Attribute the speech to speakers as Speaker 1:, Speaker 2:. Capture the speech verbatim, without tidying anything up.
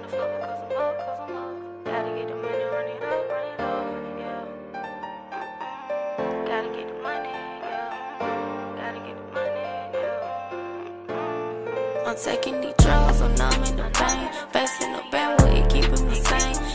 Speaker 1: wanna fuck a couple more, couple more. Gotta get the money, run it up, run it up, yeah. Gotta get the money, yeah. Gotta get the money, yeah. I'm taking these drugs, I'm numbing the pain. Facing the bad way, it keeping me sane.